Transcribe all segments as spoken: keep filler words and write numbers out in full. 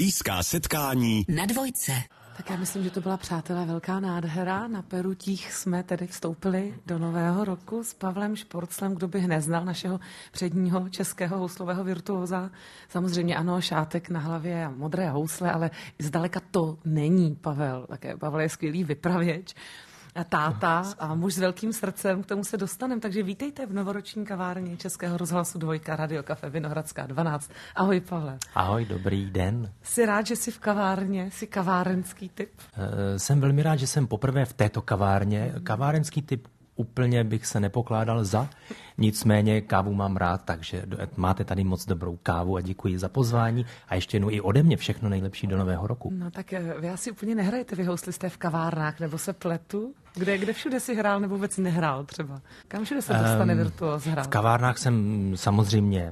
Blízká setkání na Dvojce. Tak já myslím, že to byla, přátelé, velká nádhera. Na Perutích jsme tedy vstoupili do nového roku s Pavlem Šporclem, kdo by hned znal našeho předního českého houslového virtuóza. Samozřejmě ano, šátek na hlavě a modré housle, ale zdaleka to není Pavel. Také Pavel je skvělý vypravěč a táta a muž s velkým srdcem, k tomu se dostaneme. Takže vítejte v novoroční kavárně Českého rozhlasu Dvojka, Radio Café Vinohradská dvanáct. Ahoj, Pavle. Ahoj, dobrý den. Jsi rád, že jsi v kavárně? Jsi kavárenský typ? E, jsem velmi rád, že jsem poprvé v této kavárně. Kavárenský typ úplně bych se nepokládal za, nicméně kávu mám rád, takže máte tady moc dobrou kávu a děkuji za pozvání a ještě jednou i ode mě všechno nejlepší do nového roku. No tak vy asi úplně nehrajete, vy housli jste v kavárnách, nebo se pletu? Kde, kde všude si hrál, nebo vůbec nehrál třeba? Kam všude se dostane um, virtuóz hrál? V kavárnách jsem samozřejmě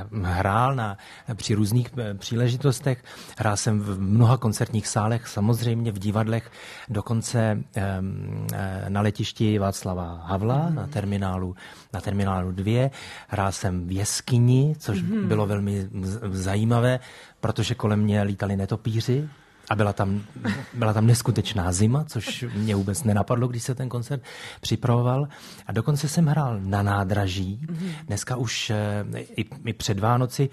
hrál na, při různých příležitostech. Hrál jsem v mnoha koncertních sálech, samozřejmě v divadlech, dokonce um, na letišti Václava Havla, mm. na terminálu, na terminálu dvě. Hrál jsem v jeskyni, což mm. bylo velmi zajímavé, protože kolem mě lítali netopíři. A byla tam, byla tam neskutečná zima, což mě vůbec nenapadlo, když se ten koncert připravoval. A dokonce jsem hrál na nádraží. Dneska už i, i před Vánoci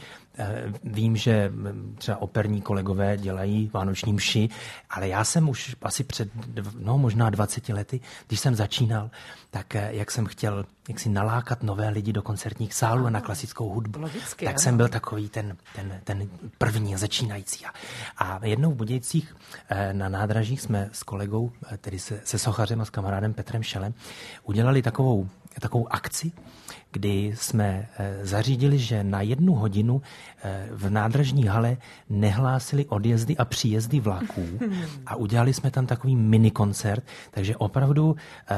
vím, že třeba operní kolegové dělají vánoční mši, ale já jsem už asi před, no možná dvaceti lety, když jsem začínal, tak jak jsem chtěl jak si nalákat nové lidi do koncertních sálů a na klasickou hudbu, logicky, tak ano. jsem byl takový ten, ten, ten první začínající. A jednou v Budějcích na nádražích jsme s kolegou, tedy se, se sochařem a s kamarádem Petrem Šelem, udělali takovou, takovou akci, kdy jsme zařídili, že na jednu hodinu v nádražní hale nehlásili odjezdy a příjezdy vlaků a udělali jsme tam takový minikoncert, takže opravdu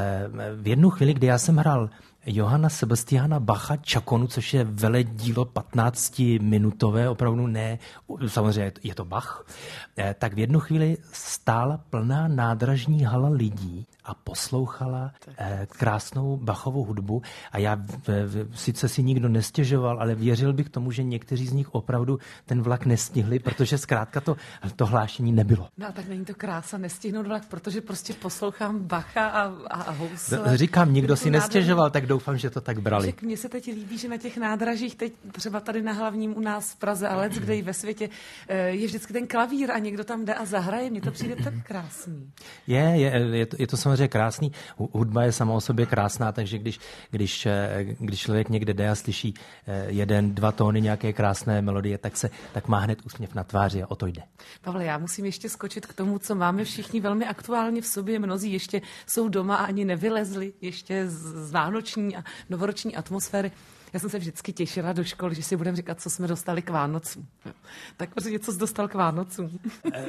v jednu chvíli, kdy já jsem hrál Johanna Sebastiana Bacha Čakonu, což je veledílo patnáctiminutové, opravdu ne, samozřejmě je to Bach, tak v jednu chvíli stála plná nádražní hala lidí a poslouchala krásnou Bachovou hudbu a já v, v, sice si nikdo nestěžoval, ale věřil bych tomu, že někteří z nich opravdu ten vlak nestihli, protože zkrátka to, to hlášení nebylo. No tak není to krása nestihnout vlak, protože prostě poslouchám Bacha a, a, a housle. Říkám, nikdo si nestěžoval, tak doufám, že to tak brali. Mně se teď líbí, že na těch nádražích, teď třeba tady na Hlavním u nás v Praze, ale kde i ve světě, je vždycky ten klavír a někdo tam jde a zahraje. Mně to přijde tak krásný. Je, je, je, to, je to samozřejmě krásný. Hudba je sama o sobě krásná, takže když, když, když člověk někde jde a slyší jeden, dva tóny nějaké krásné melodie, tak, se, tak má hned úsměv na tváři a o to jde. Pavle, já musím ještě skočit k tomu, co máme všichni velmi aktuálně v sobě. Mnozí ještě jsou doma a ani nevylezli ještě z vánoční a novoroční atmosféry. Já jsem se vždycky těšila do školy, že si budeme říkat, co jsme dostali k Vánocům. Tak prostě něco jsi dostal k Vánocům.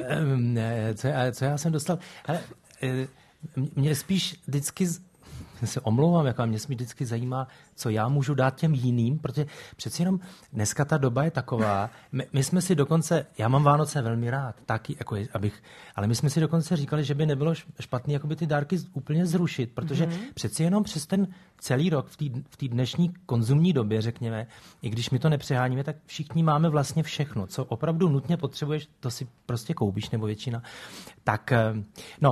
co, já, co já jsem dostal? Hele, mě spíš vždycky, se omlouvám, jako mě spíš vždycky zajímá, co já můžu dát těm jiným, protože přeci jenom dneska ta doba je taková, my, my jsme si dokonce, já mám Vánoce velmi rád, taky, jako abych, ale my jsme si dokonce říkali, že by nebylo špatný jakoby ty dárky úplně zrušit, protože mm-hmm. přeci jenom přes ten celý rok v té v té dnešní konzumní době, řekněme, i když my to nepřeháníme, tak všichni máme vlastně všechno, co opravdu nutně potřebuješ, to si prostě koupíš, nebo většina. Tak, no,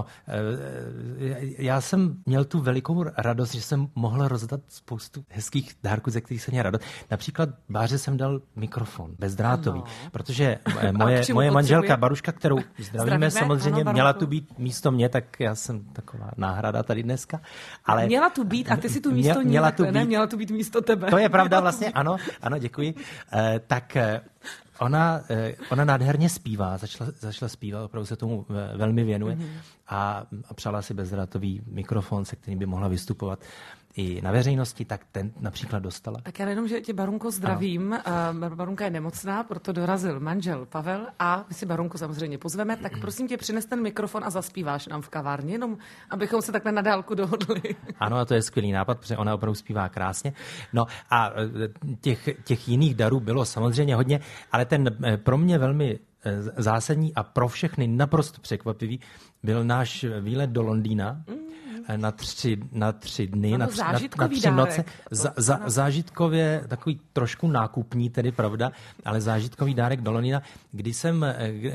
já jsem měl tu velikou radost, že jsem mohl rozdat spoustu hezkých dárků, ze kterých jsem měl radost. Například Báře jsem dal mikrofon bezdrátový, ano. protože moje, moje manželka Baruška, kterou zdravíme, zdravíme samozřejmě, ano, měla tu být místo mě, tak já jsem taková náhrada tady dneska. Ale měla tu být a ty si tu místo mě, měla ní, tu ne, být, měla tu být místo tebe. To je pravda vlastně, ano, ano, děkuji. Eh, tak eh, ona, eh, ona nádherně zpívá, začala, začala zpívat, opravdu se tomu velmi věnuje mm-hmm. a, a přála si bezdrátový mikrofon, se kterým by mohla vystupovat i na veřejnosti, tak ten například dostala. Tak já jenom, že tě, Barunko, zdravím. Ano. Barunka je nemocná, proto dorazil manžel Pavel a my si Barunku samozřejmě pozveme, tak prosím tě, přines ten mikrofon a zaspíváš nám v kavárně, jenom abychom se takhle na dálku dohodli. Ano, a to je skvělý nápad, protože ona opravdu zpívá krásně. No a těch, těch jiných darů bylo samozřejmě hodně, ale ten pro mě velmi zásadní a pro všechny naprosto překvapivý byl náš výlet do Londýna. Mm. na tři, na tři dny, ano, na, tři, na, na tři noci. Za, za, zážitkově takový trošku nákupní, tedy pravda, ale zážitkový dárek do Londýna, kdy, jsem,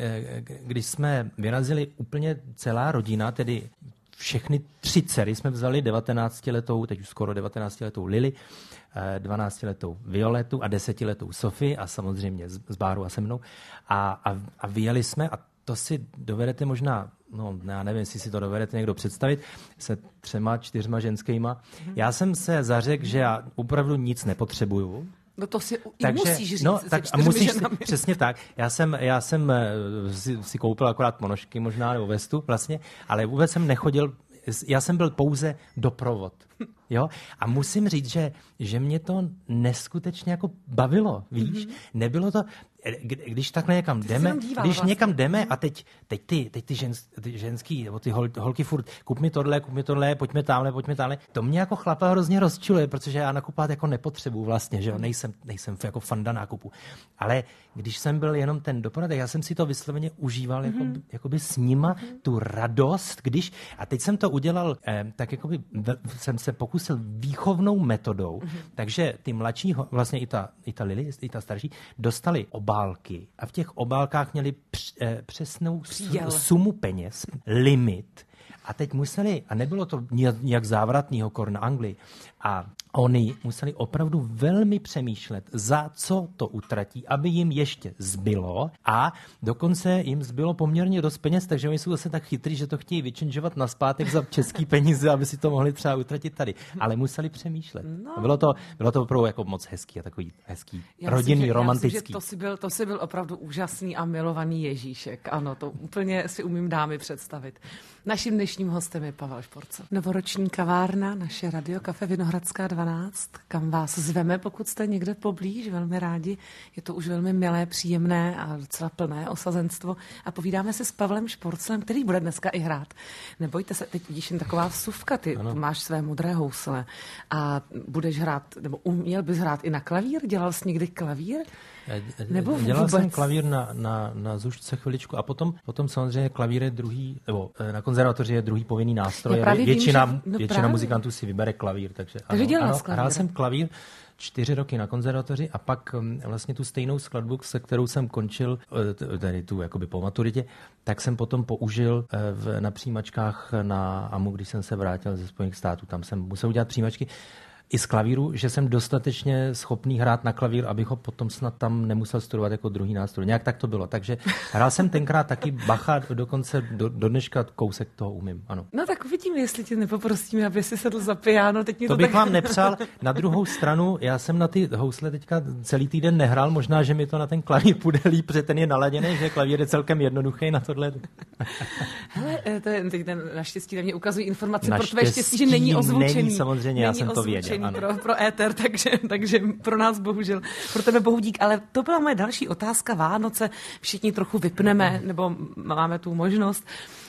když jsme vyrazili úplně celá rodina, tedy všechny tři dcery jsme vzali, devatenáctiletou, teď už skoro devatenáctiletou Lily, dvanáctiletou Violetu a desetiletou Sofii a samozřejmě s, s Bárou a se mnou. A, a, a vyjeli jsme a to si dovedete možná, no já nevím, jestli si to dovedete někdo představit, se třema, čtyřma ženskýma. Já jsem se zařekl, že já opravdu nic nepotřebuju. No to si takže, musíš říct. No, tak a musíš si, přesně tak. Já jsem, já jsem si, si koupil akorát ponožky možná, nebo vestu vlastně, ale vůbec jsem nechodil, já jsem byl pouze doprovod. Jo? A musím říct, že, že mě to neskutečně jako bavilo, víš? Mm-hmm. Nebylo to, když takhle někam jdeme, když vlastně. někam jdeme a teď, teď ty, teď ty, žens, ty ženský, nebo ty hol, holky furt, kup mi tohle, kup mi tohle, pojďme tamhle, pojďme tamhle. To mě jako chlapa hrozně rozčiluje, protože já nakupovat jako nepotřebuju vlastně, že jo? Nejsem, nejsem jako fanda nákupu. Ale když jsem byl jenom ten doporadek, já jsem si to vysloveně užíval mm-hmm. jako, jakoby s nima mm-hmm. tu radost, když, a teď jsem to udělal, eh, tak jakoby jsem se pokusil výchovnou metodou, mm-hmm. takže ty mladší, vlastně i ta, i ta Lily, i ta starší, dostali obálky a v těch obálkách měli př, eh, přesnou Přijel. sumu peněz, limit a teď museli, a nebylo to nějak závratného kor na Anglii, a oni museli opravdu velmi přemýšlet, za co to utratí, aby jim ještě zbylo a dokonce jim zbylo poměrně dost peněz, takže oni jsou zase tak chytrý, že to chtějí vyčenžovat nazpátek za český peníze, aby si to mohli třeba utratit tady. Ale museli přemýšlet. No. Bylo to, bylo to opravdu jako moc hezký a takový hezký, já rodinný, myslím, že, romantický. Já myslím, že to si, byl, to si byl opravdu úžasný a milovaný Ježíšek. Ano, to úplně si umím dámy představit. Naším dnešním hostem je Pavel Šporcel. Novoroční kavárna, naše Radio Kafe Vinohradská dvanáct, kam vás zveme, pokud jste někde poblíž, velmi rádi. Je to už velmi milé, příjemné a docela plné osazenstvo. A povídáme se s Pavlem Šporclem, který bude dneska i hrát. Nebojte se, teď vidíš jen taková vsuvka, ty ano. máš své modré housle a budeš hrát, nebo uměl bys hrát i na klavír? Dělal jsi někdy klavír? Nebo dělal vůbec? Jsem klavír na, na, na zušce chviličku a potom, potom samozřejmě klavír je druhý, nebo na konzervatoři je druhý povinný nástroj. Většina, vím, že, no většina muzikantů si vybere klavír. Takže, takže ano, ano, klavír. Hrál jsem klavír čtyři roky na konzervatoři a pak vlastně tu stejnou skladbu, se kterou jsem končil, tedy tu jakoby po maturitě, tak jsem potom použil v, na přijímačkách na A M U, když jsem se vrátil ze Spojených států. Tam jsem musel udělat přijímačky i z klavíru, že jsem dostatečně schopný hrát na klavír, abych ho potom snad tam nemusel studovat jako druhý nástroj. Nějak tak to bylo. Takže hrál jsem tenkrát taky Bacha, dokonce do, do dneška kousek toho umím. Ano. No tak uvidíme, jestli tě nepoprosíme, aby si sedl za piano. Teď to, to bych tak... vám nepřál. Na druhou stranu, já jsem na ty housle teďka celý týden nehrál, možná, že mi to na ten klavír půjde líp, protože ten je naladěný, že klavír je celkem jednoduchý na tohle. Hele, teď ten naštěstí na mě ukazují informace pro tvé štěstí, že není ozvučený. Není, samozřejmě, já jsem to věděl. Pro, pro éter, takže, takže pro nás bohužel, pro tebe bohu dík. Ale to byla moje další otázka. Vánoce všichni trochu vypneme, nebo máme tu možnost.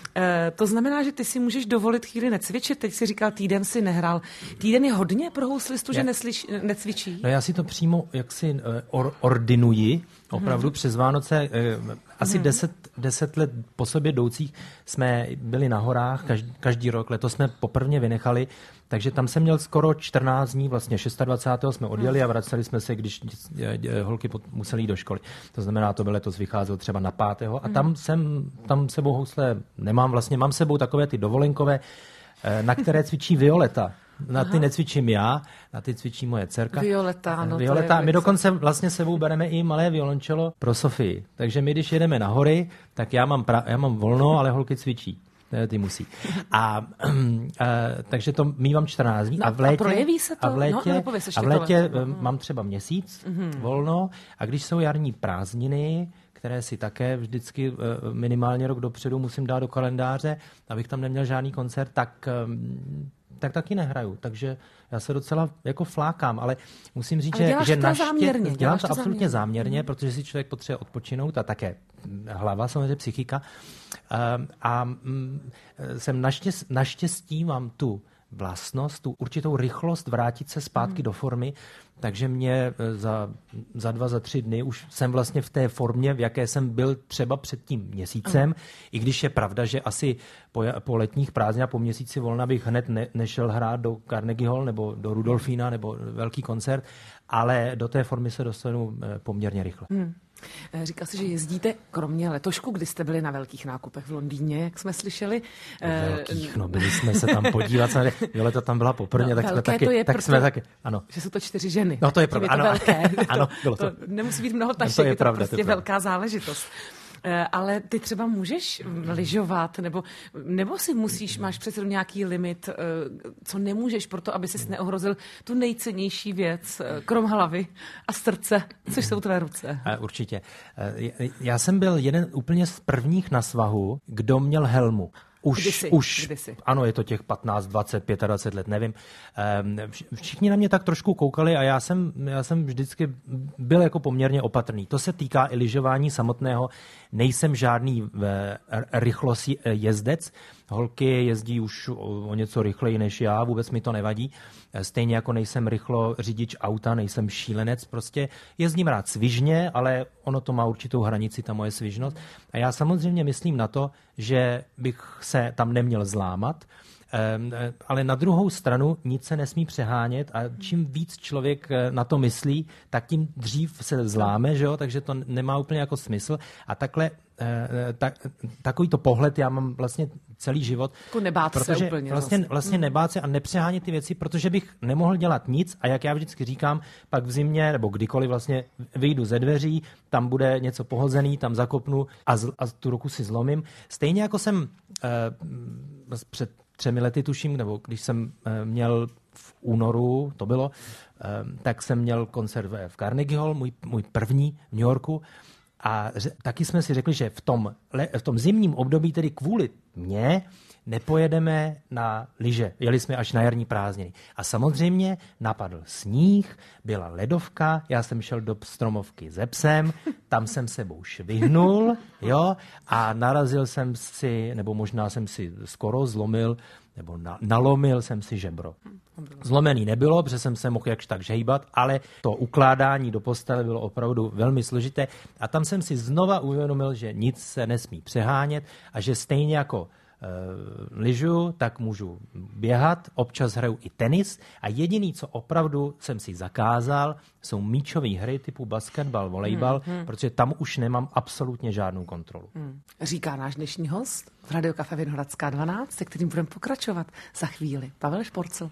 E, to znamená, že ty si můžeš dovolit chvíli necvičit. Teď si říkal, týden si nehrál. Týden je hodně pro houslistu, že neslyš, necvičí? No já si to přímo jaksi or, ordinuji, opravdu hmm. přes Vánoce. Asi hmm. deset, deset let po sobě jdoucích jsme byli na horách každý, každý rok. Letos jsme poprvně vynechali, takže tam jsem měl skoro čtrnáct dní, vlastně dvacátého šestého jsme odjeli a vraceli jsme se, když holky museli jít do školy. To znamená, to by letos vycházel třeba na pátého a tam jsem, tam sebou housle nemám, vlastně mám sebou takové ty dovolenkové, na které cvičí Violeta. Na ty Aha. necvičím já, na ty cvičí moje dcerka. Violeta, ano. Violeta. My dokonce vlastně sebou bereme i malé violončelo pro Sofii. Takže my, když jedeme na hory, tak já mám, pra, já mám volno, ale holky cvičí. Ty musí. A, a takže to mívám čtrnáct dní. No, a v létě, a projeví se to? A v létě, no, a v létě mám třeba měsíc mm-hmm. volno a když jsou jarní prázdniny, které si také vždycky minimálně rok dopředu musím dát do kalendáře, abych tam neměl žádný koncert, tak tak taky nehraju. Takže já se docela jako flákám, ale musím říct, ale že, že naště, záměrně, dělám to absolutně záměrně, záměrně protože si člověk potřebuje odpočinout a také hlava, samozřejmě psychika. A, a jsem naštěstí, naštěstí mám tu vlastnost, tu určitou rychlost vrátit se zpátky hmm. do formy, takže mě za, za dva, za tři dny už jsem vlastně v té formě, v jaké jsem byl třeba před tím měsícem, hmm. i když je pravda, že asi po, po letních prázdninách, po měsíci volna bych hned ne, nešel hrát do Carnegie Hall nebo do Rudolfína nebo velký koncert, ale do té formy se dostanu poměrně rychle. Hmm. Říkal jsi, že jezdíte kromě letošku, kdy jste byli na velkých nákupech v Londýně, jak jsme slyšeli. Velkých, no byli jsme se tam podívat, Violeta tam byla poprvé, no, tak jsme taky, to je tak proto, jsme taky, ano. Že jsou to čtyři ženy. No to je pravda, ano. Velké. Ano, bylo to. To nemusí být mnoho tašek, no, to je, je to pravda, prostě to je velká záležitost. Ale ty třeba můžeš lyžovat, nebo, nebo si musíš, máš přece nějaký limit, co nemůžeš proto, aby ses neohrozil tu nejcennější věc, krom hlavy a srdce, což jsou tvé ruce. Určitě. Já jsem byl jeden úplně z prvních na svahu, kdo měl helmu. Už, kdysi, už kdysi. Ano, je to těch patnáct, dvacet, dvacet pět let, nevím. Všichni na mě tak trošku koukali a já jsem, já jsem vždycky byl jako poměrně opatrný. To se týká i lyžování samotného. Nejsem žádný rychlostní jezdec. Holky jezdí už o něco rychleji než já, vůbec mi to nevadí. Stejně jako nejsem rychlo řidič auta, nejsem šílenec, prostě jezdím rád svižně, ale ono to má určitou hranici, ta moje svižnost. A já samozřejmě myslím na to, že bych se tam neměl zlámat, ale na druhou stranu nic se nesmí přehánět a čím víc člověk na to myslí, tak tím dřív se zláme, že jo? Takže to nemá úplně jako smysl. A takhle tak, takovýto pohled já mám vlastně celý život. Jako nebát protože se úplně. Vlastně, vlastně nebát se a nepřehánět ty věci, protože bych nemohl dělat nic a jak já vždycky říkám, pak v zimě nebo kdykoliv vlastně vyjdu ze dveří, tam bude něco pohozený, tam zakopnu a, z, a tu ruku si zlomím. Stejně jako jsem eh, před třemi lety tuším, nebo když jsem eh, měl v únoru, to bylo, eh, tak jsem měl koncert v Carnegie Hall, můj, můj první v New Yorku. A taky jsme si řekli, že v tom, v tom zimním období, tedy kvůli mně, nepojedeme na lyže. Jeli jsme až na jarní prázdniny. A samozřejmě napadl sníh, byla ledovka, já jsem šel do stromovky se psem, tam jsem sebou švihnul, jo, a narazil jsem si, nebo možná jsem si skoro zlomil, nebo na, nalomil jsem si žebro. Zlomený nebylo, protože jsem se mohl jakž tak žhejbat, ale to ukládání do postele bylo opravdu velmi složité a tam jsem si znova uvědomil, že nic se nesmí přehánět a že stejně jako e, lyžu, tak můžu běhat, občas hraju i tenis a jediný, co opravdu jsem si zakázal, jsou míčové hry typu basketbal, volejbal, hmm, hmm. protože tam už nemám absolutně žádnou kontrolu. Hmm. Říká náš dnešní host v Rádiu Kafe Vinohradská dvanáct, se kterým budeme pokračovat za chvíli. Pavel Šporcl.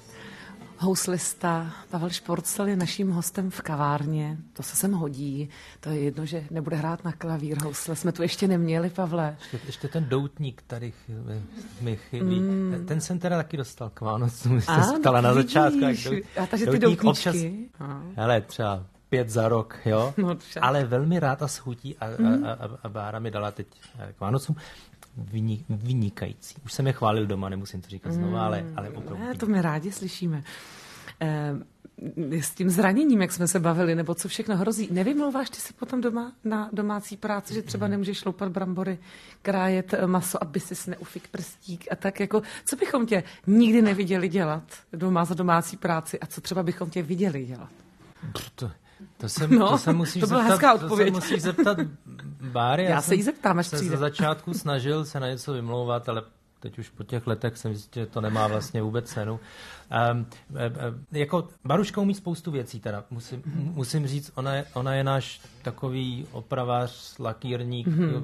Houslista Pavel Šporcl je naším hostem v kavárně. To se sem hodí. To je jedno, že nebude hrát na klavír housle. Jsme tu ještě neměli, Pavle. Ještě, ještě ten doutník tady mi chybí. Mm. Ten, ten jsem teda taky dostal k Vánocům. Jste se ptala na začátku. Jak dout, a takže ty doutníčky. Občas, hele, třeba pět za rok, jo. No, ale velmi rád a schutí a, mm. a, a, a Bára mi dala teď k Vánocům. Vynikající. Už jsem je chválil doma, nemusím to říkat znova, mm, ale, ale opravdu. Ne, to my rádi slyšíme. E, s tím zraněním, jak jsme se bavili, nebo co všechno hrozí, nevymlouváš ty se potom doma na domácí práci, že třeba nemůžeš šloupat brambory, krájet maso, aby si neufik prstík a tak jako, co bychom tě nikdy neviděli dělat doma za domácí práci a co třeba bychom tě viděli dělat? To... To se, no, to se musíš to byla zeptat, hezká odpověď. To se musíš zeptat Báry. Já, já se jí zeptám, až jsem přijde. se začátku snažil se na něco vymlouvat, ale teď už po těch letech jsem zjistil, že to nemá vlastně vůbec cenu. Um, jako Baruška umí spoustu věcí, teda musím, musím říct, ona je, ona je náš takový opravář, lakírník. Mm-hmm.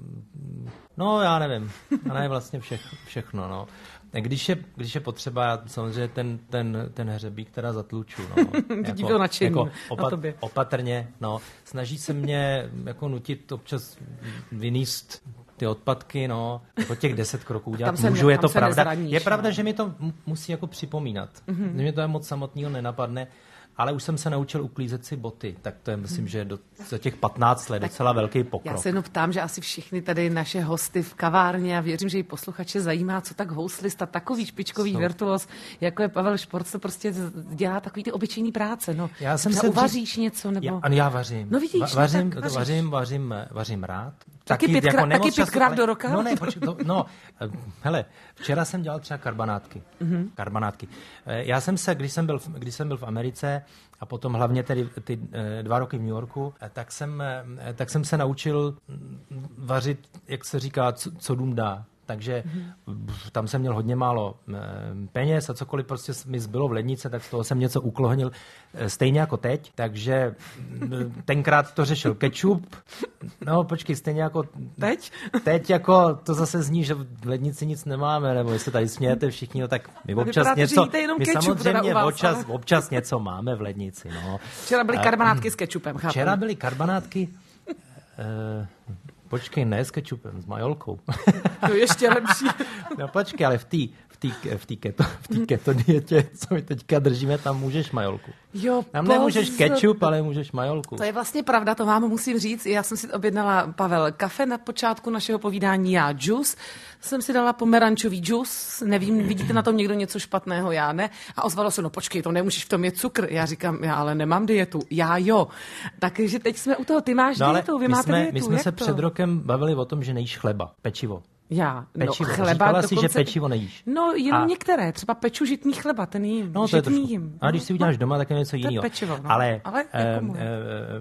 No, já nevím. Ona je vlastně všech, všechno, no. Když je, když je potřeba, já samozřejmě ten, ten, ten hřebík teda zatluču. No. Jako, jako opat, opatrně. No. Snaží se mě jako nutit občas vyníst ty odpadky, no, jako těch deset kroků udělat. Můžu, je to pravda. Je pravda, že mi to musí jako připomínat. Mm-hmm. Mě to je moc samotného nenapadne. Ale už jsem se naučil uklízet si boty, tak to je, myslím, že do, za těch patnáct let tak docela velký pokrok. Já se jenom ptám, že asi všichni tady naše hosty v kavárně a věřím, že i posluchače zajímá, co tak houslista, takový špičkový virtuos, jako je Pavel Šporcl, prostě dělá takový ty obyčejný práce. No. Já jsem se uvaříš dřív... něco? Nebo... Já, já vařím. No vidíš, Va, vařím, no vařím, vařím, vařím, vařím rád. taky taky, pětkrát, jako taky nemoc času, pětkrát ale, do roka? No ne, počkej, to, no, hele, včera jsem dělal třeba karbanátky. Mm-hmm. Karbanátky. Já jsem se, když jsem byl, když jsem byl v Americe a potom hlavně tedy ty dva roky v New Yorku, tak jsem, tak jsem se naučil vařit, jak se říká, co, co dům dá. Takže mm-hmm. tam jsem měl hodně málo peněz a cokoliv prostě mi zbylo v lednice, tak z toho jsem něco uklohnil stejně jako teď. Takže tenkrát to řešil kečup. No počkej, stejně jako teď? Teď jako to zase zní, že v lednici nic nemáme, nebo jestli tady smějete všichni, no tak my občas vypadá, něco, my ketchup, samozřejmě vás, občas, ale... občas něco máme v lednici. No. Včera byly karbanátky s kečupem, chápu. Včera byly karbanátky... Uh, Počkej, ne s kečupem, s majolkou. To ještě lepší. No počkej, ale v té v tý, v tý keto, v tý keto dietě, co my teďka držíme, tam můžeš majolku. Jo, tam nemůžeš kečup, ale můžeš majolku. To je vlastně pravda, to vám musím říct. Já jsem si objednala, Pavel, kafe na počátku našeho povídání, já džus. Jsem si dala pomerančový džus, nevím, vidíte na tom někdo něco špatného, já ne. A ozvalo se, no počkej, to nemůžeš, v tom je cukr. Já říkám, já ale nemám dietu. Já jo. Takže teď jsme u toho, ty máš no, dietu, vy máte jsme, dietu. My jsme jak se to? před rokem bavili o tom, že nejíš chleba, pečivo. Já, no pečivo. chleba Říkala dokonce... si, že pečivo nejíš. No jenom a... některé, třeba peču žitný chleba, ten jím, no, to žitný je jím. A když si uděláš no, doma, tak je něco jiného. Pečivo, no. Ale, Ale eh, jako eh,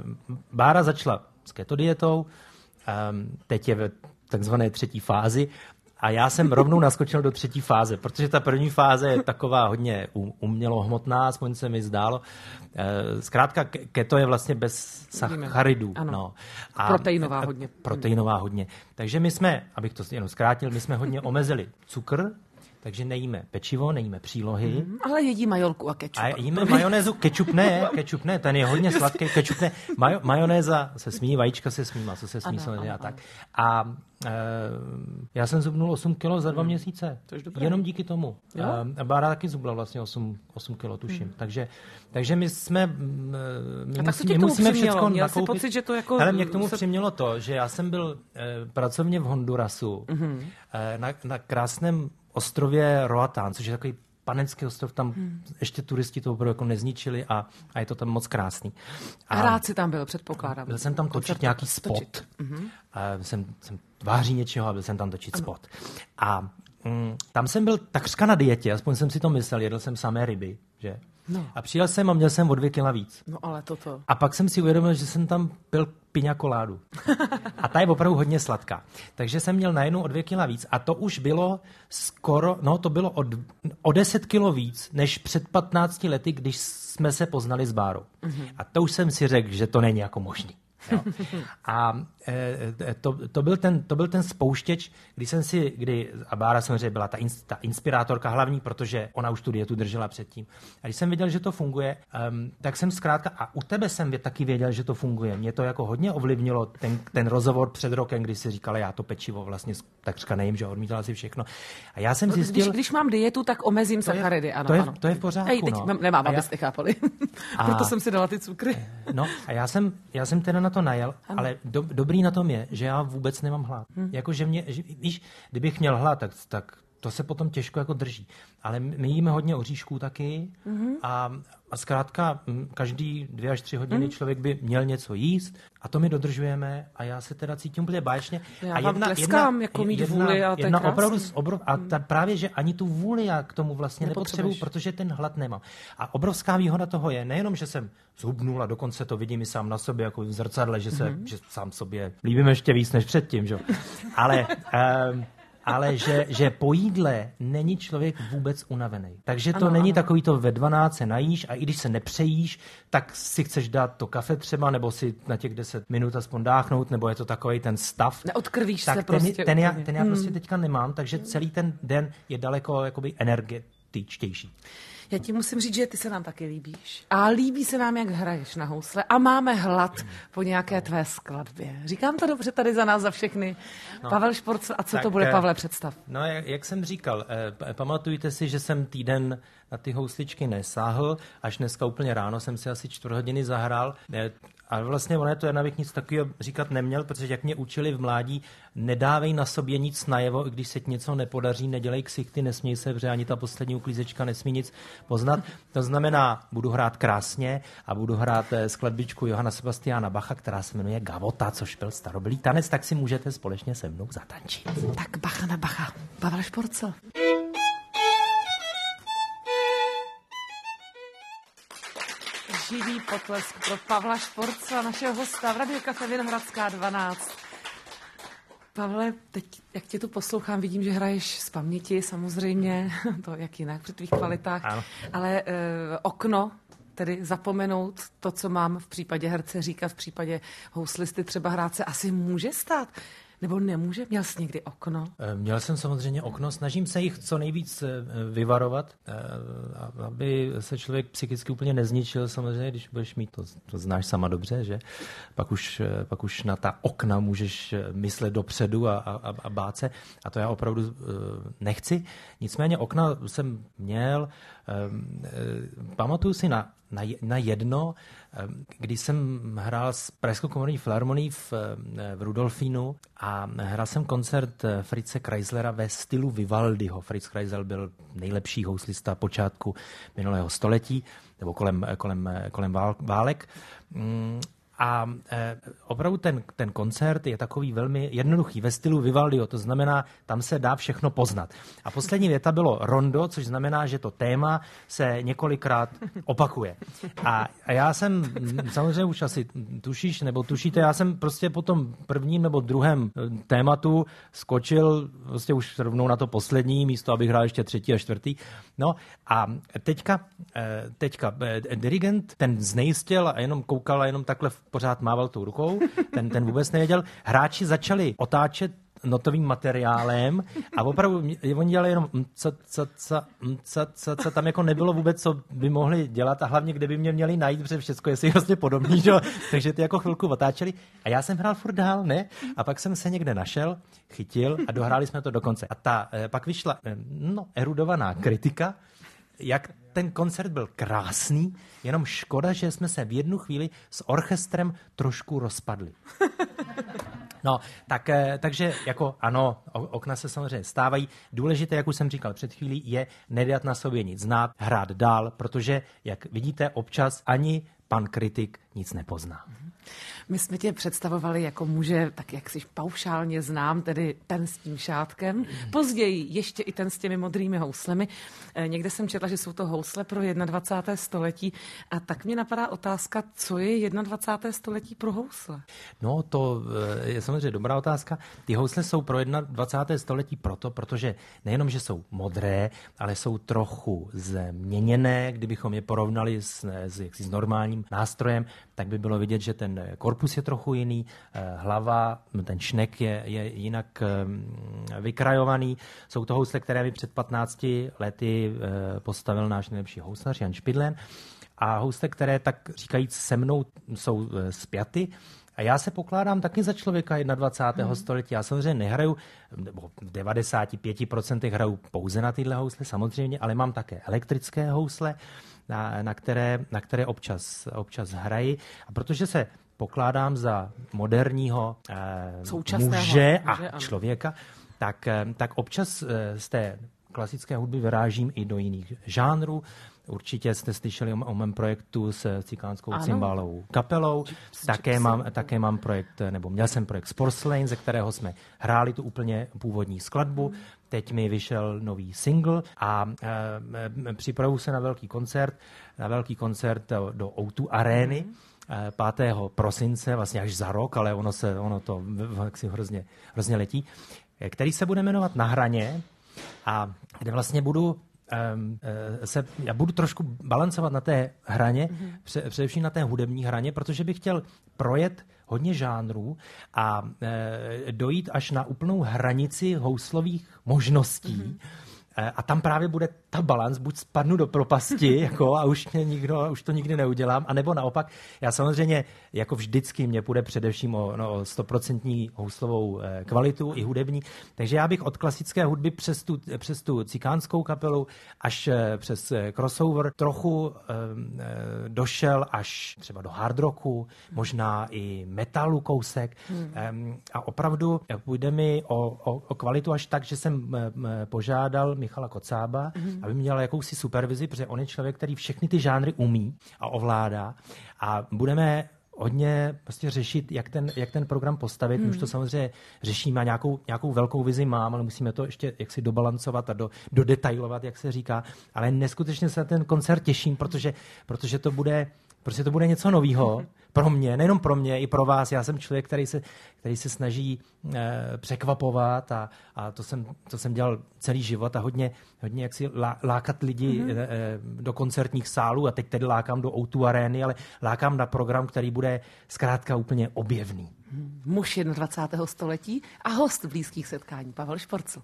Bára začala s keto dietou, eh, teď je ve takzvané třetí fázi, a já jsem rovnou naskočil do třetí fáze, protože ta první fáze je taková hodně umělohmotná, aspoň se mi zdálo. Zkrátka keto je vlastně bez sacharidů. No. A proteinová hodně. Proteinová hodně. Takže my jsme, abych to jenom zkrátil, my jsme hodně omezili cukr, takže nejíme pečivo, nejíme přílohy. Mm, ale jedí majolku a kečup. A jíme majonézu, kečup ne, kečup ne, ten je hodně sladký, kečup ne. Majo, majonéza se smí, vajíčka se smí, maso se smí, ano, ano, a tak. A e, já jsem zubnul osm kilo za dva měsíce. Jenom díky tomu. A Bára taky zubla vlastně osm kilo, tuším. Hmm. Takže, takže my jsme, my, a musí, tak my musíme všechno Měl nakoupit. jsi pocit, že to jako... Hele, mě k tomu se... přimělo to, že já jsem byl e, pracovně v Hondurasu mm-hmm. e, na, na krásném ostrově Roatán, což je takový panenský ostrov, tam hmm. ještě turisti to opravdu jako nezničili a, a je to tam moc krásný. A, a rád si tam byl, předpokládám. Byl jsem tam točit Koncert, nějaký spot. Točit. Mm-hmm. A jsem, jsem tváří něčeho a byl jsem tam točit ano. spot. A mm, tam jsem byl takřka na dietě, aspoň jsem si to myslel, jedl jsem samé ryby, že? No. A přijel jsem a měl jsem o dvě kila víc. No ale toto. A pak jsem si uvědomil, že jsem tam pil piňa koládu. A ta je opravdu hodně sladká. Takže jsem měl najednou o dvě kila víc a to už bylo skoro, no to bylo o, o deset kilo víc, než před patnácti lety, když jsme se poznali s Bárou. Mm-hmm. A to už jsem si řekl, že to není jako možný. Jo. A e, to, to, byl ten, to byl ten spouštěč, kdy jsem si, kdy, a Bára samozřejmě byla ta, ins, ta inspirátorka hlavní, protože ona už tu dietu držela předtím. A když jsem věděl, že to funguje, um, tak jsem zkrátka, a u tebe jsem taky věděl, že to funguje. Mě to jako hodně ovlivnilo, ten, ten rozhovor před rokem, kdy si říkala, já to pečivo vlastně takřka nejím, že odmítala si všechno. A já jsem zjistil... Když, když mám dietu, tak omezím sacharidy, ano, to je, ano. To je v pořádku, Ej, teď no. nemám, abyste chápali. A... Proto jsem si dala ty cukry. No a já jsem, já jsem teda na to najel, ano. Ale do, dobrý na tom je, že já vůbec nemám hlad. Hmm. Jako, že mě, že, víš, kdybych měl hlad, tak, tak to se potom těžko jako drží. Ale my jíme hodně oříšků taky mm-hmm. a, a zkrátka každý dvě až tři hodiny mm. člověk by měl něco jíst a to my dodržujeme a já se teda cítím úplně báječně. Já a jedna, vám tleskám, jedna, jako mít jedna, vůli a to jedna je opravdu obrov, a ta, právě, že ani tu vůli já k tomu vlastně nepotřebuju, protože ten hlad nemám. A obrovská výhoda toho je, nejenom, že jsem zhubnul a dokonce to vidím i sám na sobě, jako v zrcadle, že se mm-hmm. že sám sobě líbím ještě víc než předtím, že? Ale... Um, ale že, že po jídle není člověk vůbec unavený. Takže to ano, není ano. takový to ve dvanáct se najíš a i když se nepřejíš, tak si chceš dát to kafe třeba, nebo si na těch deset minut aspoň dáchnout, nebo je to takový ten stav. Neodkrvíš tak se ten, prostě. Ten já, ten já hmm. prostě teďka nemám, takže celý ten den je daleko jakoby energetičtější. Já ti musím říct, že ty se nám taky líbíš. A líbí se nám, jak hraješ na housle. A máme hlad po nějaké tvé skladbě. Říkám to dobře tady za nás, za všechny. No. Pavel Šporcl, a co tak, to bude, Pavle, představ? No, jak, jak jsem říkal, eh, pamatujte si, že jsem týden na ty housličky nesáhl, až dneska úplně ráno jsem si asi čtvrt hodiny zahrál. Eh, A vlastně ono je to, Jana bych nic takového říkat neměl, protože jak mě učili v mládí, nedávej na sobě nic najevo, i když se ti něco nepodaří, nedělej ksichty, nesměj se, protože ani ta poslední uklízečka nesmí nic poznat. To znamená, budu hrát krásně a budu hrát skladbičku Johanna Sebastiana Bacha, která se jmenuje Gavota, což byl starobylý tanec, tak si můžete společně se mnou zatančit. Tak bacha na bacha. Pavel Šporcel. Živý potlesk pro Pavla Šporcla, našeho hosta v Radiu Kafe Vinohradská dvanáct. Pavle, teď, jak tě tu poslouchám, vidím, že hraješ z paměti, samozřejmě, to jak jinak při tvých kvalitách, ano. Ale e, okno, tedy zapomenout to, co mám v případě herce říkat, v případě houslisty třeba hrát se asi může stát. Nebo nemůže? Měl jsi někdy okno? Měl jsem samozřejmě okno. Snažím se jich co nejvíc vyvarovat, aby se člověk psychicky úplně nezničil. Samozřejmě, když budeš mít, to, to znáš sama dobře, že? Pak už, pak už na ta okna můžeš myslet dopředu a, a, a bát se. A to já opravdu nechci. Nicméně okna jsem měl. Pamatuju si na Na, na jedno, když jsem hrál s Pražskou komorní filharmonií v, v Rudolfínu a hrál jsem koncert Fritze Kreislera ve stylu Vivaldiho. Fritz Kreisler byl nejlepší houslista počátku minulého století, nebo kolem, kolem, kolem válek. A e, opravdu ten, ten koncert je takový velmi jednoduchý, ve stylu Vivaldiho, to znamená, tam se dá všechno poznat. A poslední věta bylo rondo, což znamená, že to téma se několikrát opakuje. A, a já jsem, samozřejmě už asi tušíš, nebo tušíte, já jsem prostě po tom prvním nebo druhém tématu skočil prostě už rovnou na to poslední místo, abych hrál ještě třetí a čtvrtý. No a teďka, teďka dirigent, ten znejistil a jenom koukal a jenom takhle pořád mával tou rukou, ten, ten vůbec nevěděl. Hráči začali otáčet notovým materiálem a opravdu oni dělali jenom co, co, co, co, co, co, tam jako nebylo vůbec, co by mohli dělat a hlavně, kde by mě měli najít, protože všechno je si vlastně podobný, že? Takže ty jako chvilku otáčeli a já jsem hrál furt dál, ne? A pak jsem se někde našel, chytil a dohráli jsme to do konce. A ta, pak vyšla no, erudovaná kritika, jak ten koncert byl krásný, jenom škoda, že jsme se v jednu chvíli s orchestrem trošku rozpadli. No, tak, takže jako ano, okna se samozřejmě stávají. Důležité, jak už jsem říkal před chvílí, je nedat na sobě nic znát, hrát dál, protože, jak vidíte, občas ani pan kritik nic nepozná. My jsme tě představovali jako muže, tak jak si paušálně znám, tedy ten s tím šátkem. Později ještě i ten s těmi modrými houslemi. Někde jsem četla, že jsou to housle pro dvacáté první století. A tak mě napadá otázka, co je dvacáté první století pro housle? No, to je samozřejmě dobrá otázka. Ty housle jsou pro dvacáté první století proto, protože nejenom, že jsou modré, ale jsou trochu změněné. Kdybychom je porovnali s, s, s normálním nástrojem, tak by bylo vidět, že ten korpus je trochu jiný, hlava, ten šnek je, je jinak vykrajovaný. Jsou to housle, které mi před patnácti lety postavil náš nejlepší houslař Jan Špidlen. A housle, které tak říkajíc se mnou jsou spjaty. A já se pokládám taky za člověka dvacátého prvního Hmm. století. Já samozřejmě nehraju, nebo v devadesát pět procent hraju pouze na tyhle housle, samozřejmě, ale mám také elektrické housle, na, na, které, na které občas, občas hraji. A protože se pokládám za moderního eh, muže a muže, člověka, tak, tak občas z té klasické hudby vyrážím i do jiných žánrů. Určitě jste slyšeli o, o mém projektu s cikánskou cymbálovou kapelou. Také mám, také mám projekt, nebo měl jsem projekt Sportslane, ze kterého jsme hráli tu úplně původní skladbu. Teď mi vyšel nový single a e, připravuju se na velký koncert, na velký koncert do, do ó dva Arény e, pátého prosince, vlastně až za rok, ale ono, se, ono to si hrozně, hrozně letí, který se bude jmenovat Na hraně a kde vlastně budu Um, se, já budu trošku balancovat na té hraně, mm-hmm. pře, především na té hudební hraně, protože bych chtěl projet hodně žánrů a e, dojít až na úplnou hranici houslových možností. Mm-hmm. A tam právě bude ta balans, buď spadnu do propasti jako, a už, mě nikdo, už to nikdy neudělám, anebo naopak. Já samozřejmě, jako vždycky, mě půjde především o, no, o stoprocentní houslovou eh, kvalitu i hudební, takže já bych od klasické hudby přes tu, přes tu cikánskou kapelu až eh, přes eh, crossover trochu eh, eh, došel až třeba do hard rocku, možná i metalu kousek hmm. eh, a opravdu půjde mi o, o, o kvalitu až tak, že jsem eh, požádal Michala Kocába, mm-hmm. aby měl jakousi supervizi, protože on je člověk, který všechny ty žánry umí a ovládá a budeme hodně prostě řešit, jak ten, jak ten program postavit. Mm. My už to samozřejmě řešíme a nějakou, nějakou velkou vizi mám, ale musíme to ještě jaksi dobalancovat a do, dodetailovat, jak se říká. Ale neskutečně se na ten koncert těším, protože, protože to bude Protože to bude něco novýho pro mě, nejenom pro mě, i pro vás. Já jsem člověk, který se, který se snaží eh, překvapovat a, a to, jsem, to jsem dělal celý život a hodně, hodně jaksi lá, lákat lidi mm-hmm. eh, do koncertních sálů a teď tedy lákám do ó dva arény, ale lákám na program, který bude zkrátka úplně objevný. Muž dvacátého století a host blízkých setkání Pavel Šporcl.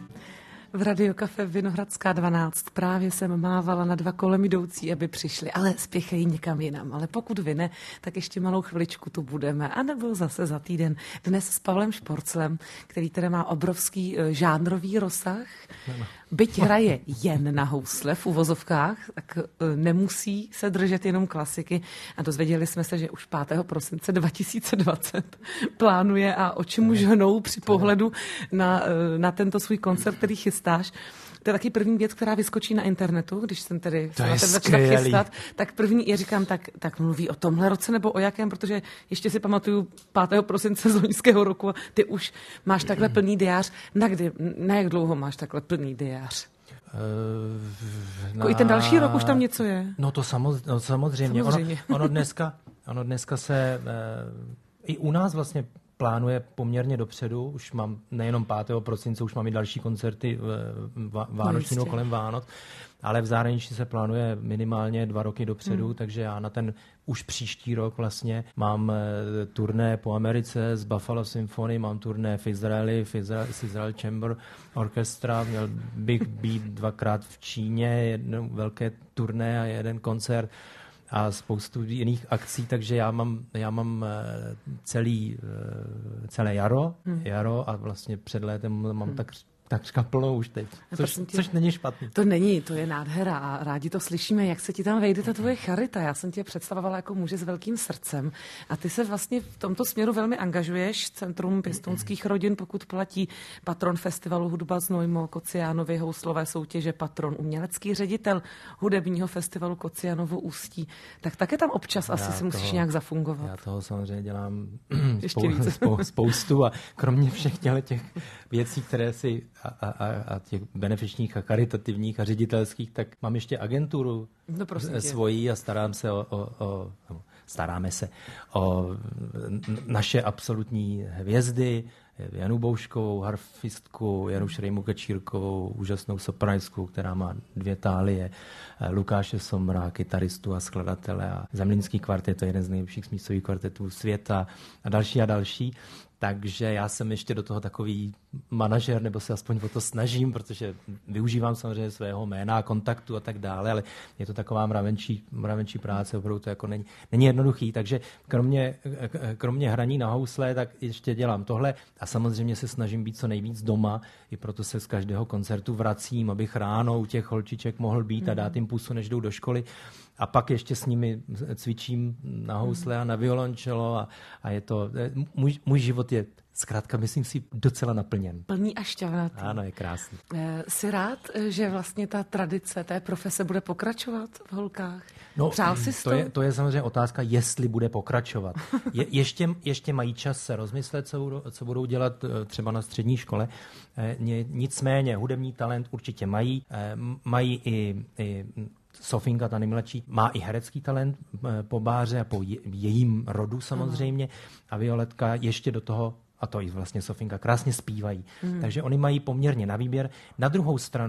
V Radiokafe Vinohradská dvanáct právě jsem mávala na dva kolem jdoucí, aby přišli, ale spěchají někam jinam. Ale pokud vy ne, tak ještě malou chviličku tu budeme. A nebo zase za týden. Dnes s Pavlem Šporclem, který teda má obrovský uh, žánrový rozsah. No. Byť hraje jen na housle v uvozovkách, tak uh, nemusí se držet jenom klasiky. A dozvěděli jsme se, že už pátého prosince dva tisíce dvacet plánuje a oči mu žhnou při pohledu na, uh, na tento svůj koncert, který chystá. To je taky první věc, která vyskočí na internetu, když jsem tedy se na ten začala chystat, tak první, já říkám, tak, tak mluví o tomhle roce nebo o jakém, protože ještě si pamatuju pátého prosince z loňského roku a ty už máš takhle plný diář. Na kdy, na jak dlouho máš takhle plný diář? Uh, na... I ten další rok už tam něco je? No to samoz, no, samozřejmě. samozřejmě. Ono, ono, dneska, ono dneska se uh, i u nás vlastně plánuje poměrně dopředu, už mám nejenom pátého prosince, už mám i další koncerty vánoční no, kolem Vánoc, ale v zahraničí se plánuje minimálně dva roky dopředu, hmm. takže já na ten už příští rok vlastně mám turné po Americe s Buffalo Symphony, mám turné v Izraeli, v Izrael, s Israel Chamber Orchestra, měl bych být dvakrát v Číně, jedno velké turné a jeden koncert a spoustu jiných akcí, takže já mám, já mám celý, celé jaro, hmm. jaro a vlastně před létem mám hmm. tak takřka plnou už teď, což, což není špatný. To není, to je nádhera a rádi to slyšíme, jak se ti tam vejde ta tvoje charita. Já jsem tě představovala jako muže s velkým srdcem a ty se vlastně v tomto směru velmi angažuješ. Centrum pěstounských rodin, pokud platí, patron festivalu Hudba Znojmo, Kociánovy houslové soutěže, patron, umělecký ředitel hudebního festivalu Kociánovo Ústí. Tak také tam občas já asi si musíš toho, nějak zafungovat. Já toho samozřejmě dělám spou- spou- spoustu a kromě všech těch věcí, které si A, a, a těch benefičních a karitativních a ředitelských, tak mám ještě agenturu no, svojí a starám se o, o, o staráme se o naše absolutní hvězdy, Janu Bouškovou, harfistku, Janu Šrejmu Kačírkovou, úžasnou sopranistku, která má dvě tálie, Lukáše Somra, kytaristu a skladatele a Zemlínský kvartet, to je jeden z nejlepších smícových kvartetů světa a další a další. Takže já jsem ještě do toho takový manažer, nebo se aspoň o to snažím, protože využívám samozřejmě svého jména, kontaktu a tak dále, ale je to taková mravenčí, mravenčí práce, opravdu to jako není, není jednoduchý. Takže kromě, kromě hraní na housle, tak ještě dělám tohle a samozřejmě se snažím být co nejvíc doma, i proto se z každého koncertu vracím, abych ráno u těch holčiček mohl být a dát jim pusu, než jdou do školy. A pak ještě s nimi cvičím na housle a na violončelo a, a je to, můj, můj život je zkrátka, myslím si, docela naplněn. Plný a šťavnatý. Ano, je krásný. E, jsi rád, že vlastně ta tradice té profese bude pokračovat v holkách? No, Přál jsi to? To je, to je samozřejmě otázka, jestli bude pokračovat. Je, ještě, ještě mají čas se rozmyslet, co budou, co budou dělat třeba na střední škole. E, nicméně, hudební talent určitě mají. E, mají i, i Sofinka, ta nejmladší, má i herecký talent po Báře a po je, jejím rodu samozřejmě. A Violetka ještě do toho, a to i vlastně Sofinka, krásně zpívají. Mm. Takže oni mají poměrně na výběr. Na druhou stranu,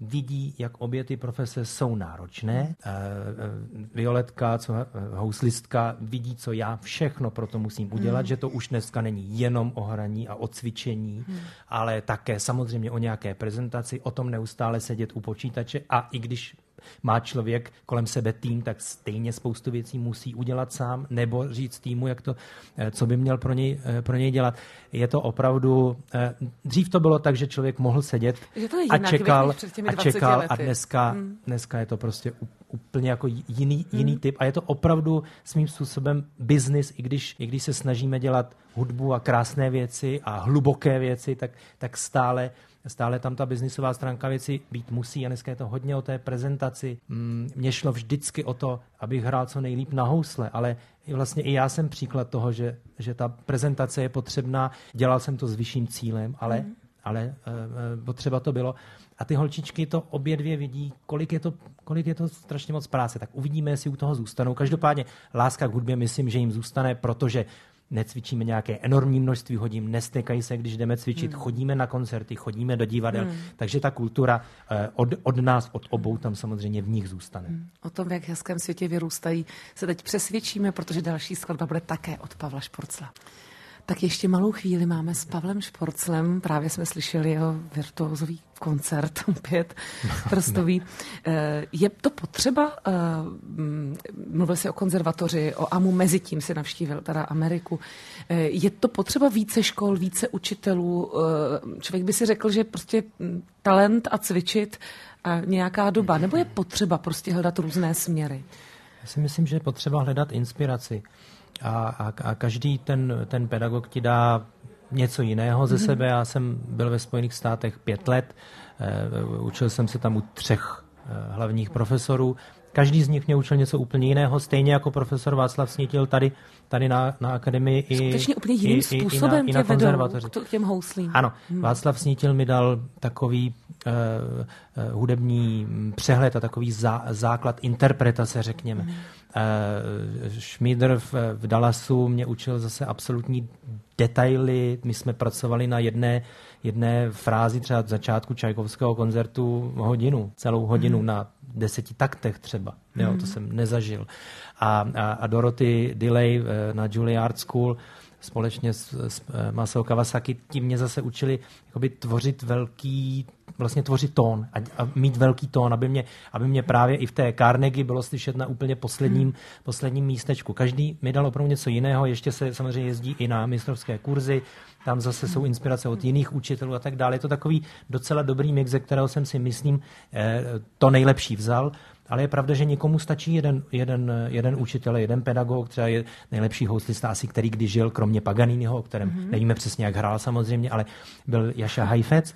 vidí, jak obě ty profese jsou náročné. Violetka, co houslistka, vidí, co já všechno pro to musím udělat, hmm. že to už dneska není jenom o hraní a o cvičení, hmm. ale také samozřejmě o nějaké prezentaci, o tom neustále sedět u počítače a i když má člověk kolem sebe tým, tak stejně spoustu věcí musí udělat sám, nebo říct týmu, jak to, co by měl pro něj, pro něj dělat. Je to opravdu... Dřív to bylo tak, že člověk mohl sedět a čekal, a čekal a dneska, hmm. dneska je to prostě úplně jako jiný, jiný hmm. typ a je to opravdu svým způsobem business, i když, i když se snažíme dělat hudbu a krásné věci a hluboké věci, tak, tak stále Stále tam ta biznisová stránka věci být musí a dneska je to hodně o té prezentaci. Mně šlo vždycky o to, abych hrál co nejlíp na housle, ale vlastně i já jsem příklad toho, že, že ta prezentace je potřebná. Dělal jsem to s vyšším cílem, ale, mm. ale uh, potřeba to bylo. A ty holčičky to obě dvě vidí, kolik je to, kolik je to strašně moc práce. Tak uvidíme, jestli u toho zůstanou. Každopádně láska k hudbě, myslím, že jim zůstane, protože necvičíme nějaké enormní množství hodin, nestekají se, když jdeme cvičit, hmm. chodíme na koncerty, chodíme do divadel, hmm. takže ta kultura od, od nás, od obou tam samozřejmě v nich zůstane. Hmm. O tom, v jak hezkém světě vyrůstají, se teď přesvědčíme, protože další skladba bude také od Pavla Šporcla. Tak ještě malou chvíli máme s Pavlem Šporclem. Právě jsme slyšeli jeho virtuózový koncert, opět prstový. Je to potřeba? Mluvil jsi o konzervatoři, o A M U, mezi tím si navštívil teda Ameriku. Je to potřeba více škol, více učitelů? Člověk by si řekl, že prostě talent a cvičit a nějaká doba. Nebo je potřeba prostě hledat různé směry? Já si myslím, že je potřeba hledat inspiraci. A, a, a každý ten, ten pedagog ti dá něco jiného ze mm-hmm. sebe. Já jsem byl ve Spojených státech pět let, e, učil jsem se tam u třech e, hlavních profesorů. Každý z nich mě učil něco úplně jiného, stejně jako profesor Václav Snítil tady, tady na, na akademii. Skutečně úplně jiným i, způsobem i na, tě vedou k těm houslím. Ano, hmm. Václav Snítil mi dal takový uh, uh, hudební přehled a takový zá, základ interpretace, řekněme. Hmm. Uh, Schmieder v, v Dallasu mě učil zase absolutní detaily. My jsme pracovali na jedné, jedné frázi třeba od začátku Čajkovského koncertu hodinu, celou hodinu hmm. na deseti taktech třeba. Jo, hmm. to jsem nezažil. A, a, a Dorothy Delay na Juilliard School společně s, s Masao Kawasaki, tím mě zase učili jakoby tvořit velký, vlastně tvořit tón a, a mít velký tón, aby mě, aby mě právě i v té Carnegie bylo slyšet na úplně posledním, hmm. posledním místečku. Každý mi dal opravdu něco jiného, ještě se samozřejmě jezdí i na mistrovské kurzy, tam zase jsou inspirace od jiných učitelů a tak dále. Je to takový docela dobrý mix, ze kterého jsem si myslím to nejlepší vzal. Ale je pravda, že někomu stačí jeden, jeden, jeden učitel, jeden pedagog, třeba je nejlepší houslista asi, který kdy žil, kromě Paganiniho, o kterém mm-hmm. nevíme přesně, jak hrál samozřejmě, ale byl Jascha Heifetz,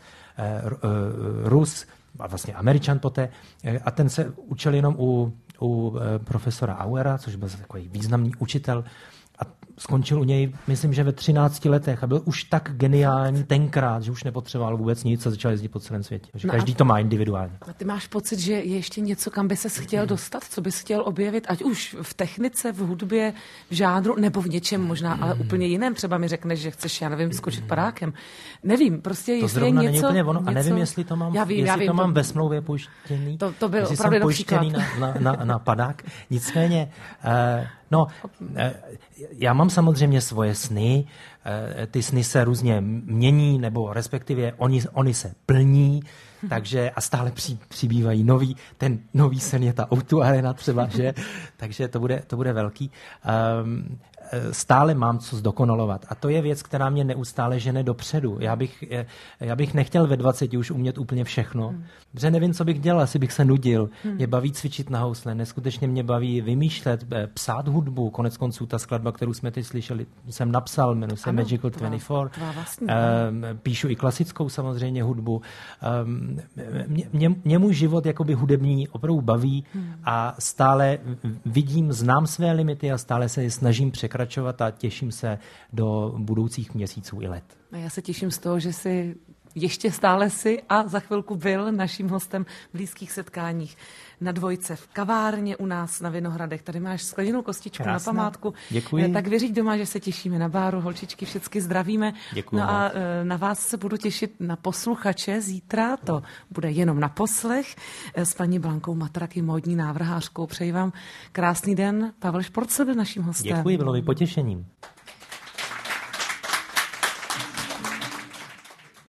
Rus, a vlastně Američan poté, a ten se učil jenom u, u profesora Auera, což byl takový významný učitel, a skončil u něj, myslím, že ve třinácti letech a byl už tak geniální tenkrát, že už nepotřeboval vůbec nic a začal jezdit po celém světě. Že no každý to má individuálně. A ty máš pocit, že je ještě něco, kam by ses chtěl dostat, co bys chtěl objevit, ať už v technice, v hudbě, v žánru, nebo v něčem možná, ale úplně jiném. Třeba mi řekneš, že chceš, já nevím, skočit padákem. Nevím, prostě to jestli je něco... není úplně ono. A nevím, něco... jestli to mám, já vím, jestli já vím, to mám to... ve smlouvě pojištěný. To, to byl jestli opravdu jsem pojištěný na, na, na, na padák. Nicméně... Uh, No, já mám samozřejmě svoje sny, ty sny se různě mění, nebo respektive oni, oni se plní, takže a stále při, přibývají nový, ten nový sen je ta O dva Arena třeba, že? Takže to bude, to bude velký. Um, stále mám co zdokonalovat. A to je věc, která mě neustále žene dopředu. Já bych, já bych nechtěl ve dvaceti už umět úplně všechno. Hmm. Protože nevím, co bych dělal, asi bych se nudil. Hmm. Mě baví cvičit na housle, neskutečně mě baví vymýšlet, psát hudbu. Konec konců ta skladba, kterou jsme teď slyšeli, jsem napsal, jmenuji se Magical dvacet čtyři. Vlastně. Um, píšu i klasickou samozřejmě hudbu. Um, mě, mě, mě můj život jakoby hudební opravdu baví hmm. a stále vidím, znám své limity a stále se je snažím překračovat a těším se do budoucích měsíců i let. A já se těším z toho, že si ještě stále si a za chvilku byl naším hostem v blízkých setkáních na Dvojce v kavárně u nás na Vinohradech. Tady máš skleněnou kostičku Krásné. na památku. Děkuji. Tak věříš doma, že se těšíme na báru, holčičky všechny zdravíme. Děkuji. No a na vás se budu těšit na posluchače zítra, to bude jenom na poslech s paní Blankou Matraky, módní návrhářkou. Přeji vám krásný den. Pavel Šporcl byl naším hostem. Děkuji, bylo mi potěšením.